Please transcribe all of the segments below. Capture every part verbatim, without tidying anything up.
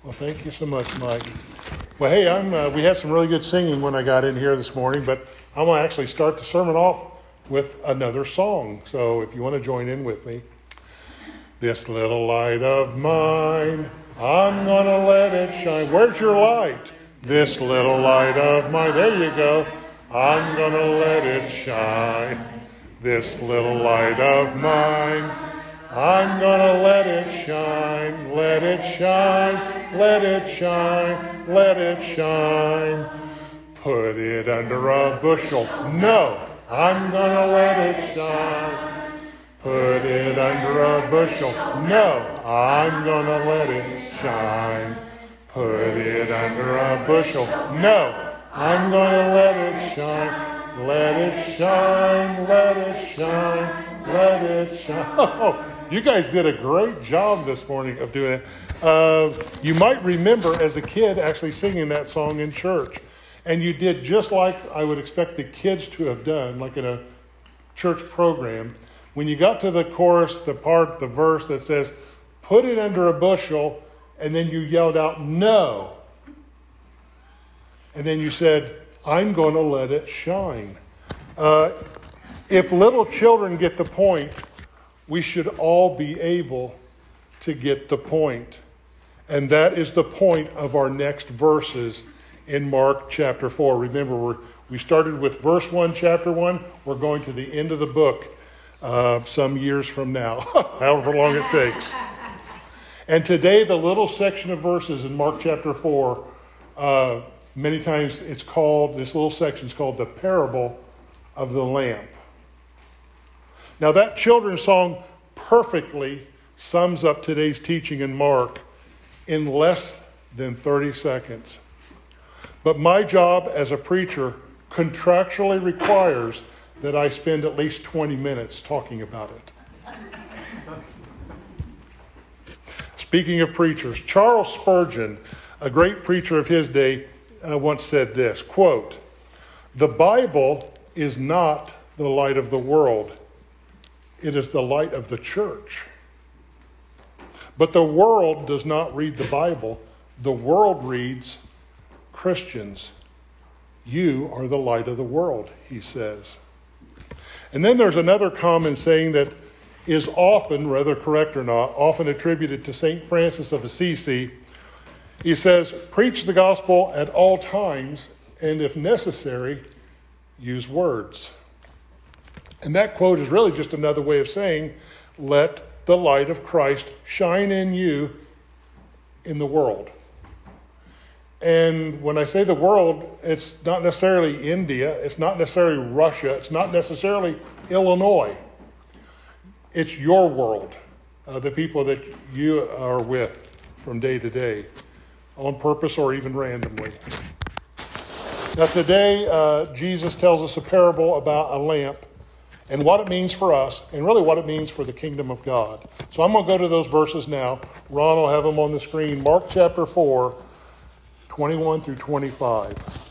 Well, thank you so much, Mike. Well, hey, I'm. Uh, we had some really good singing when I got in here this morning, but I'm going to actually start the sermon off with another song. So if you want to join in with me. This little light of mine, I'm going to let it shine. Where's your light? This little light of mine. There you go. I'm going to let it shine. This little light of mine, I'm going to let it shine. Let it shine. Let it shine. Let it shine. Put it under a bushel. No, I'm going to let it shine. Put it under a bushel. No, I'm going to let it shine. Put it under a bushel. No, I'm going to let it shine. Let it shine. Let it shine. Let it shine. Oh, you guys did a great job this morning of doing it. Uh, you might remember as a kid actually singing that song in church. And you did just like I would expect the kids to have done, like in a church program. When you got to the chorus, the part, the verse that says, put it under a bushel, and then you yelled out, no. And then you said, I'm going to let it shine. Uh, if little children get the point, we should all be able to get the point. And that is the point of our next verses in Mark chapter four. Remember, we're, we started with verse one, chapter one. We're going to the end of the book. Uh, some years from now, however long it takes. And today, the little section of verses in Mark chapter four, uh, many times it's called, this little section is called the parable of the lamp. Now that children's song perfectly sums up today's teaching in Mark in less than thirty seconds. But my job as a preacher contractually requires that I spend at least twenty minutes talking about it. Speaking of preachers, Charles Spurgeon, a great preacher of his day, uh, once said this, quote, "The Bible is not the light of the world. It is the light of the church. But the world does not read the Bible. The world reads Christians. You are the light of the world," he says. And then there's another common saying that is often, whether correct or not, often attributed to Saint Francis of Assisi. He says, preach the gospel at all times, and if necessary, use words. And that quote is really just another way of saying, let the light of Christ shine in you in the world. And when I say the world, it's not necessarily India, it's not necessarily Russia, it's not necessarily Illinois. It's your world, uh, the people that you are with from day to day, on purpose or even randomly. Now today, uh, Jesus tells us a parable about a lamp and what it means for us, and really what it means for the kingdom of God. So I'm going to go to those verses now. Ron will have them on the screen. Mark chapter four, twenty-one through twenty-five.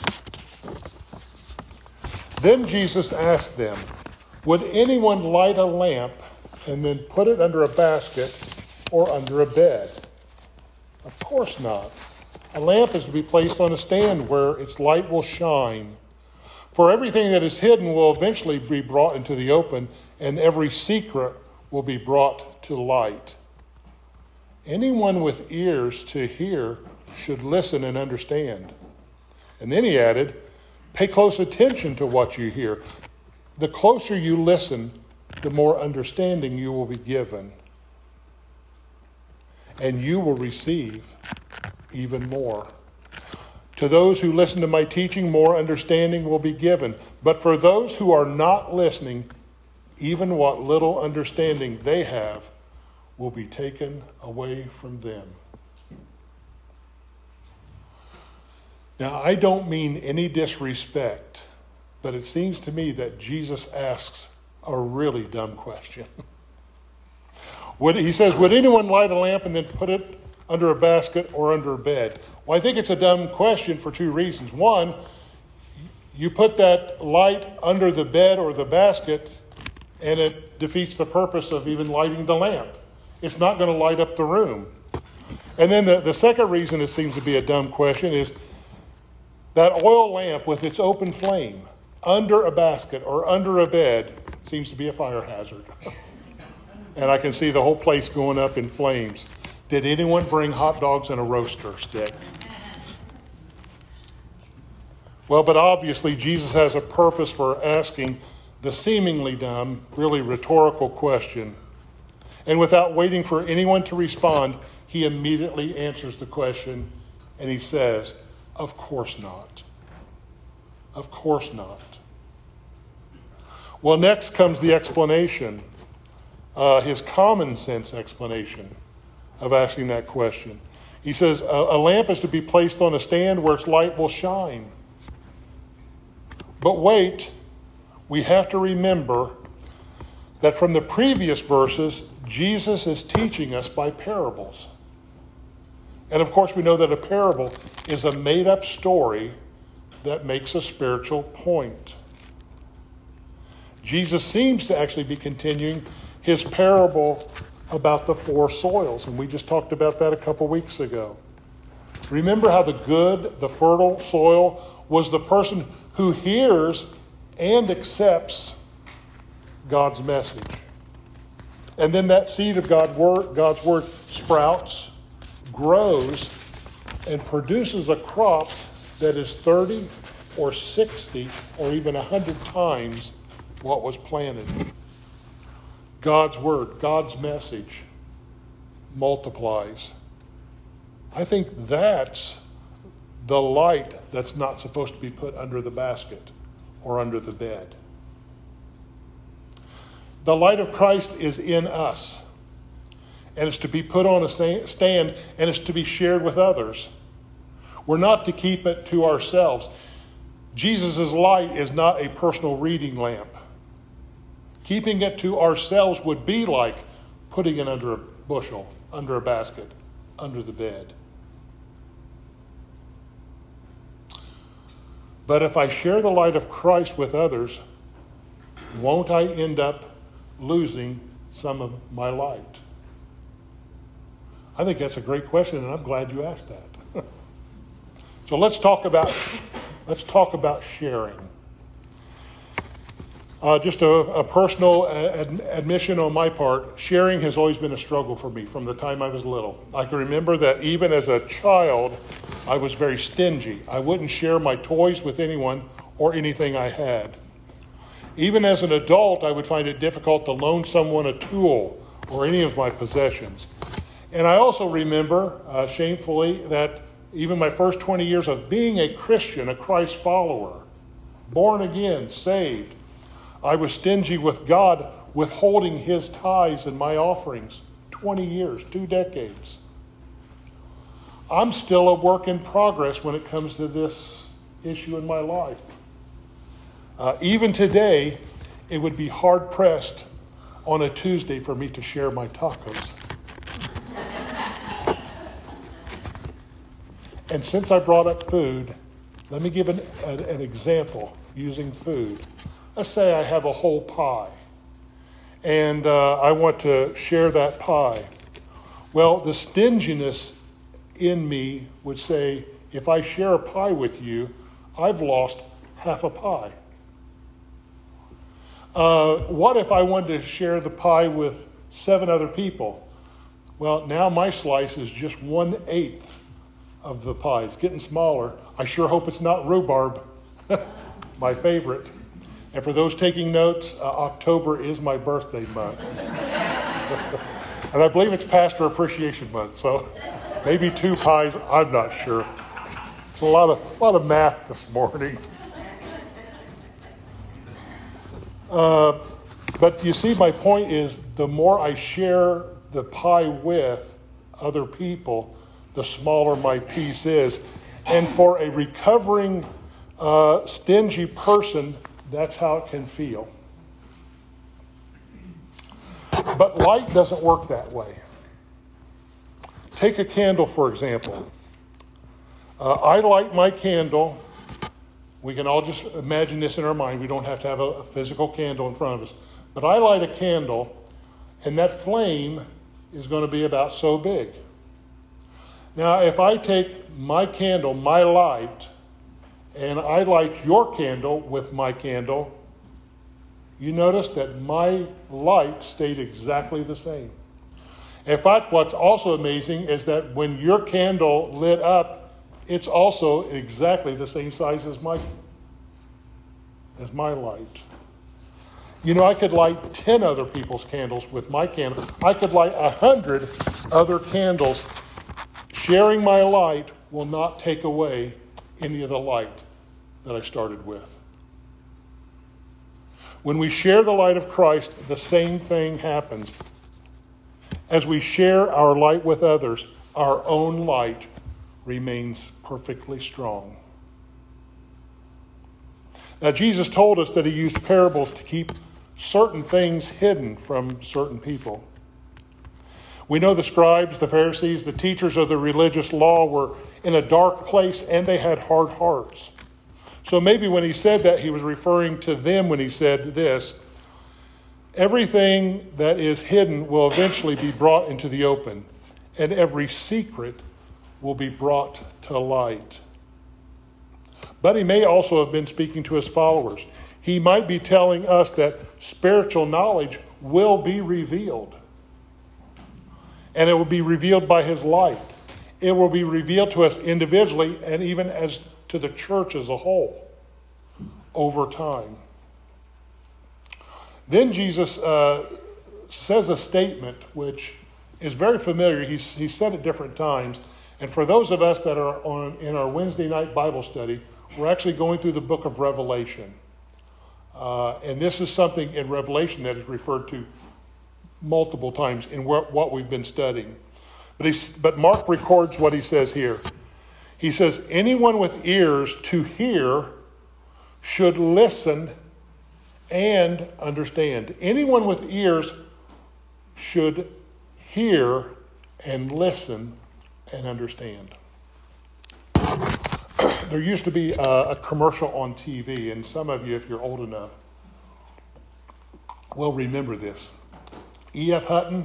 Then Jesus asked them, would anyone light a lamp and then put it under a basket or under a bed? Of course not. A lamp is to be placed on a stand where its light will shine. For everything that is hidden will eventually be brought into the open, and every secret will be brought to light. Anyone with ears to hear should listen and understand. And then he added, pay close attention to what you hear. The closer you listen, the more understanding you will be given. And you will receive even more. To those who listen to my teaching, more understanding will be given. But for those who are not listening, even what little understanding they have will be taken away from them. Now, I don't mean any disrespect, but it seems to me that Jesus asks a really dumb question. Would, he says, would anyone light a lamp and then put it under a basket or under a bed? Well, I think it's a dumb question for two reasons. One, you put that light under the bed or the basket, and it defeats the purpose of even lighting the lamp. It's not going to light up the room. And then the, the second reason it seems to be a dumb question is that oil lamp with its open flame under a basket or under a bed seems to be a fire hazard. And I can see the whole place going up in flames. Did anyone bring hot dogs and a roaster stick? Well, but obviously Jesus has a purpose for asking the seemingly dumb, really rhetorical question. And without waiting for anyone to respond, he immediately answers the question and he says, of course not. Of course not. Well, next comes the explanation, uh, his common sense explanation of asking that question. He says, a, a lamp is to be placed on a stand where its light will shine. But wait, we have to remember that from the previous verses, Jesus is teaching us by parables. And of course, we know that a parable is a made-up story that makes a spiritual point. Jesus seems to actually be continuing his parable about the four soils, and we just talked about that a couple weeks ago. Remember how the good, the fertile soil was the person who hears and accepts God's message. And then that seed of God word, God's word sprouts, grows, and produces a crop that is thirty or sixty or even one hundred times what was planted. God's word, God's message multiplies. I think that's the light that's not supposed to be put under the basket or under the bed. The light of Christ is in us, and it's to be put on a stand, and it's to be shared with others. We're not to keep it to ourselves. Jesus' light is not a personal reading lamp. Keeping it to ourselves would be like putting it under a bushel, under a basket, under the bed. But if I share the light of Christ with others, won't I end up losing some of my light? I think that's a great question, and I'm glad you asked that. So let's talk about let's talk about sharing. Uh, just a, a personal ad- admission on my part, sharing has always been a struggle for me from the time I was little. I can remember that even as a child, I was very stingy. I wouldn't share my toys with anyone or anything I had. Even as an adult, I would find it difficult to loan someone a tool or any of my possessions. And I also remember, uh, shamefully, that even my first twenty years of being a Christian, a Christ follower, born again, saved, I was stingy with God, withholding his tithes and my offerings. twenty years, two decades. I'm still a work in progress when it comes to this issue in my life. Uh, even today, it would be hard-pressed on a Tuesday for me to share my tacos. And since I brought up food, let me give an, an, an example using food. Let's say I have a whole pie, and uh, I want to share that pie. Well, the stinginess in me would say, if I share a pie with you, I've lost half a pie. Uh, what if I wanted to share the pie with seven other people? Well, now my slice is just one-eighth of the pie. It's getting smaller. I sure hope it's not rhubarb, my favorite. And for those taking notes, uh, October is my birthday month. And I believe it's Pastor Appreciation Month, so maybe two pies, I'm not sure. It's a lot of, a lot of math this morning. Uh, but you see, my point is, the more I share the pie with other people, the smaller my piece is. And for a recovering, uh, stingy person, that's how it can feel. But light doesn't work that way. Take a candle, for example. Uh, I light my candle. We can all just imagine this in our mind. We don't have to have a, a physical candle in front of us. But I light a candle, and that flame is going to be about so big. Now, if I take my candle, my light, and I light your candle with my candle, you notice that my light stayed exactly the same. In fact, what's also amazing is that when your candle lit up, it's also exactly the same size as my, as my light. You know, I could light ten other people's candles with my candle. I could light a hundred other candles. Sharing my light will not take away any of the light that I started with. When we share the light of Christ, the same thing happens. As we share our light with others, our own light remains perfectly strong. Now, Jesus told us that he used parables to keep certain things hidden from certain people. We know the scribes, the Pharisees, the teachers of the religious law were in a dark place and they had hard hearts. So maybe when he said that, he was referring to them when he said this: everything that is hidden will eventually be brought into the open, and every secret will be brought to light. But he may also have been speaking to his followers. He might be telling us that spiritual knowledge will be revealed. And it will be revealed by his light. It will be revealed to us individually and even as to the church as a whole over time. Then Jesus uh, says a statement which is very familiar. He's, he said it different times. And for those of us that are on in our Wednesday night Bible study, we're actually going through the book of Revelation. Uh, and this is something in Revelation that is referred to multiple times in what we've been studying. But, he's, but Mark records what he says here. He says, anyone with ears to hear should listen and understand. Anyone with ears should hear and listen and understand. There used to be a, a commercial on T V, and some of you, if you're old enough, will remember this. E F. Hutton.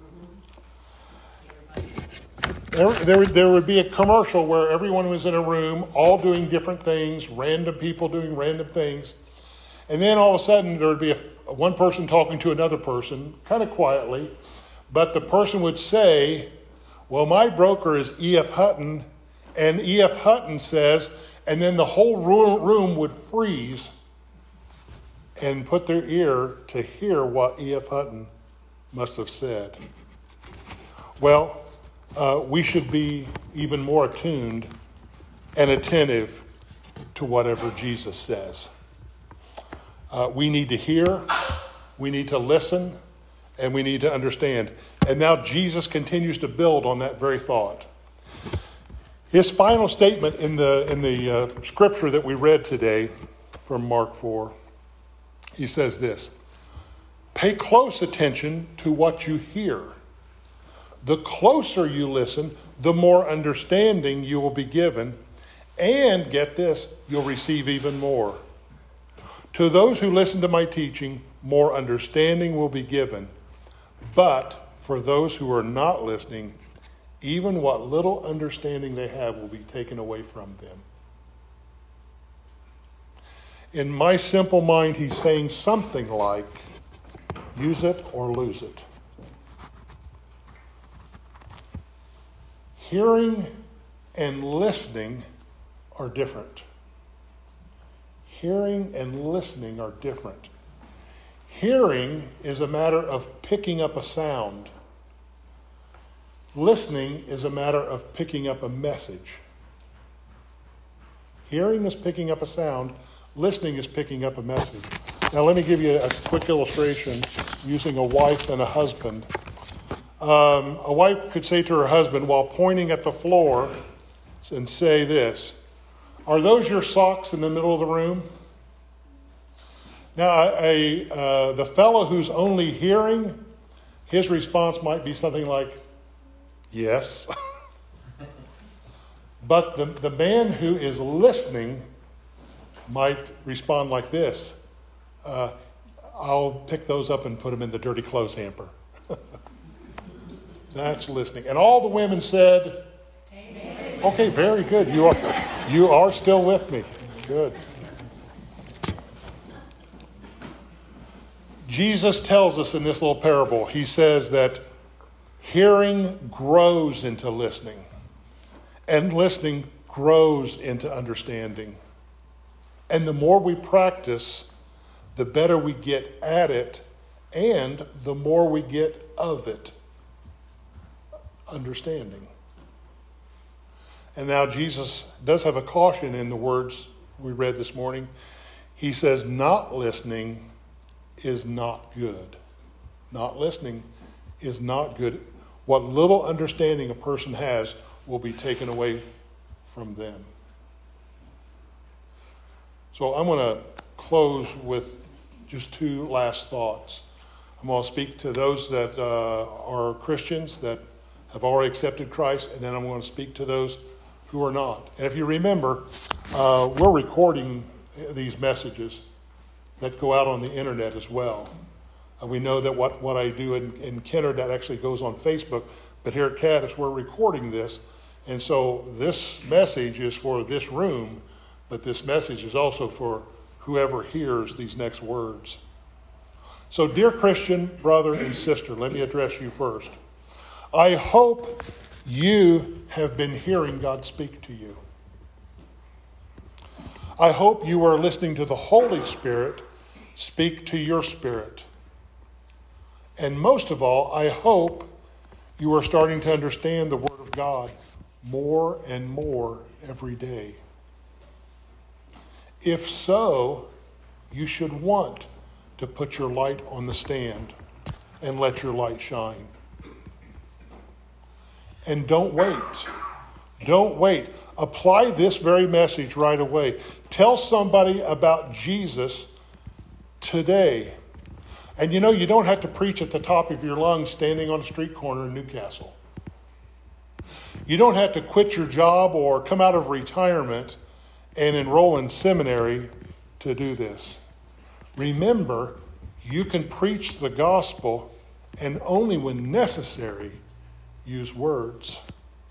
There, there, there would be a commercial where everyone was in a room, all doing different things, random people doing random things. And then all of a sudden there would be a, one person talking to another person, kind of quietly. But the person would say, well, my broker is E F. Hutton, and E F. Hutton says, and then the whole room would freeze and put their ear to hear what E F. Hutton must have said. Well, uh, we should be even more attuned and attentive to whatever Jesus says. Uh, we need to hear, we need to listen, and we need to understand. And now Jesus continues to build on that very thought. His final statement in the in the uh, scripture that we read today from Mark four, he says this: pay close attention to what you hear. The closer you listen, the more understanding you will be given. And get this, you'll receive even more. To those who listen to my teaching, more understanding will be given. But for those who are not listening, even what little understanding they have will be taken away from them. In my simple mind, he's saying something like, use it or lose it. Hearing and listening are different. Hearing and listening are different. Hearing is a matter of picking up a sound. Listening is a matter of picking up a message. Hearing is picking up a sound. Listening is picking up a message. Now let me give you a quick illustration using a wife and a husband. Um, a wife could say to her husband while pointing at the floor and say this: are those your socks in the middle of the room? Now, a, uh, the fellow who's only hearing, his response might be something like, yes. But the, the man who is listening might respond like this: uh, I'll pick those up and put them in the dirty clothes hamper. That's listening. And all the women said, Okay, very good. You are you are still with me. Good. Jesus tells us in this little parable, he says that hearing grows into listening, and listening grows into understanding. And the more we practice, the better we get at it, and the more we get of it. Understanding. And now Jesus does have a caution in the words we read this morning. He says, not listening is not good. Not listening is not good. What little understanding a person has will be taken away from them. So I'm going to close with just two last thoughts. I'm going to speak to those that uh, are Christians that have already accepted Christ, and then I'm going to speak to those who are not. And if you remember, uh, we're recording these messages that go out on the internet as well. And we know that what, what I do in, in Kenner, that actually goes on Facebook, but here at Caddis, we're recording this. And so this message is for this room, but this message is also for whoever hears these next words. So, dear Christian brother and sister, let me address you first. I hope you have been hearing God speak to you. I hope you are listening to the Holy Spirit speak to your spirit. And most of all, I hope you are starting to understand the Word of God more and more every day. If so, you should want to put your light on the stand and let your light shine. And don't wait. Don't wait. Apply this very message right away. Tell somebody about Jesus today. And you know, you don't have to preach at the top of your lungs standing on a street corner in Newcastle. You don't have to quit your job or come out of retirement and enroll in seminary to do this. Remember, you can preach the gospel, and only when necessary, use words.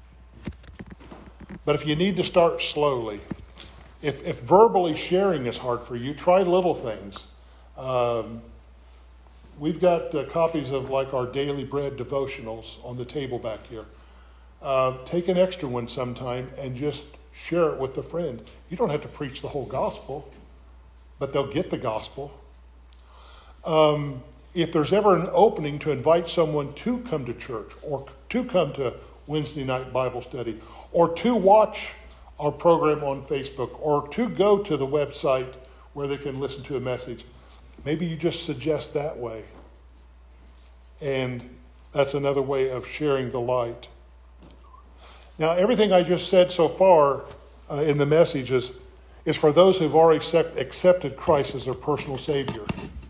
But if you need to start slowly, if, if verbally sharing is hard for you, try little things. Um, we've got uh, copies of like our Daily Bread devotionals on the table back here. Uh, take an extra one sometime and just share it with a friend. You don't have to preach the whole gospel, but they'll get the gospel. Um, if there's ever an opening to invite someone to come to church or to come to Wednesday night Bible study or to watch our program on Facebook or to go to the website where they can listen to a message, maybe you just suggest that way. And that's another way of sharing the light. Now, everything I just said so far uh, in the message is, is for those who've already accept, accepted Christ as their personal Savior.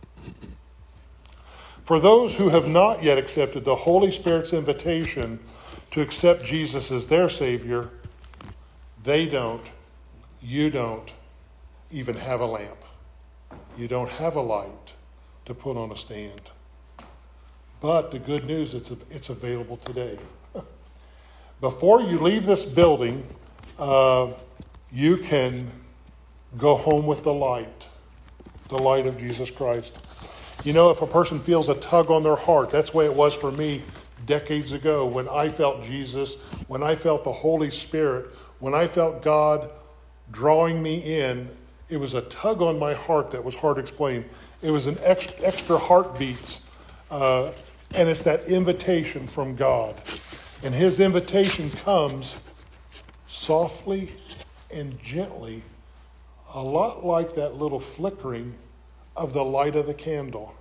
For those who have not yet accepted the Holy Spirit's invitation to accept Jesus as their Savior, they don't, you don't even have a lamp. You don't have a light to put on a stand. But the good news, it's, it's available today. Before you leave this building, uh, you can go home with the light, the light of Jesus Christ. You know, if a person feels a tug on their heart, that's the way it was for me decades ago when I felt Jesus, when I felt the Holy Spirit, when I felt God drawing me in. It was a tug on my heart that was hard to explain. It was an extra, extra heartbeats, uh, and it's that invitation from God. And his invitation comes softly and gently, a lot like that little flickering of the light of the candle.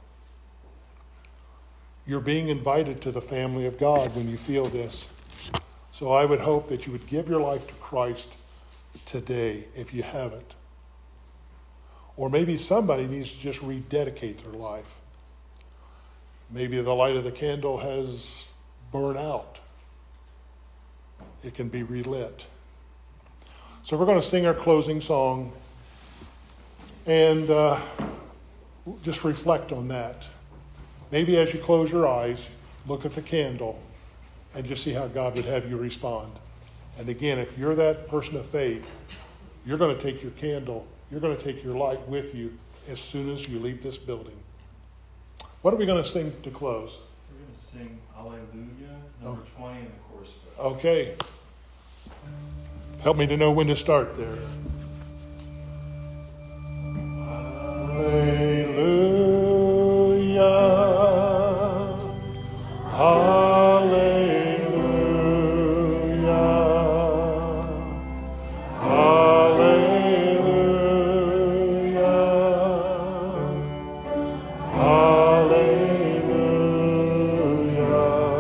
You're being invited to the family of God when you feel this. So I would hope that you would give your life to Christ today if you haven't. Or maybe somebody needs to just rededicate their life. Maybe the light of the candle has burned out. It can be relit. So we're going to sing our closing song and uh, just reflect on that. Maybe as you close your eyes, look at the candle and just see how God would have you respond. And again, if you're that person of faith, you're going to take your candle, you're going to take your light with you as soon as you leave this building. What are we going to sing to close? We're going to sing Alleluia, number oh. twenty in the chorus book. Okay. Help me to know when to start there. Alleluia. Alleluia. Alleluia. Alleluia.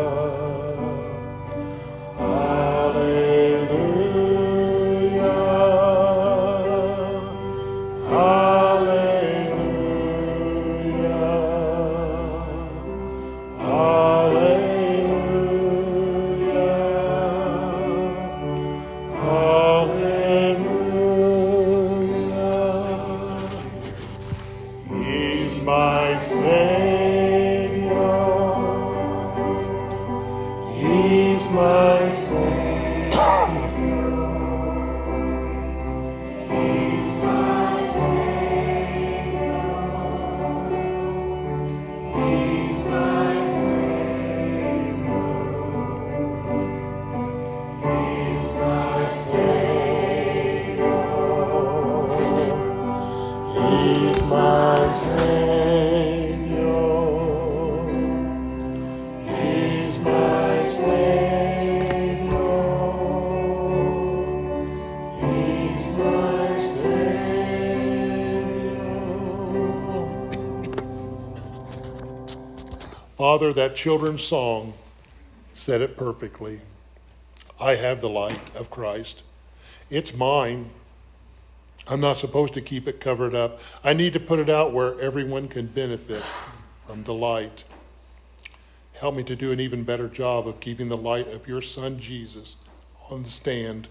Father, that children's song said it perfectly. I have the light of Christ. It's mine. I'm not supposed to keep it covered up. I need to put it out where everyone can benefit from the light. Help me to do an even better job of keeping the light of your Son, Jesus, on the stand.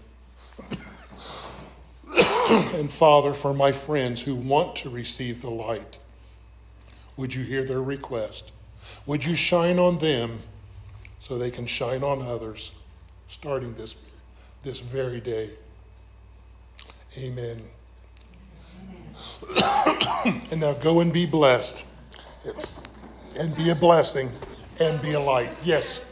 And Father, for my friends who want to receive the light, would you hear their request? Would you shine on them so they can shine on others, starting this, this very day? Amen. Amen. And now go and be blessed, and be a blessing, and be a light. Yes.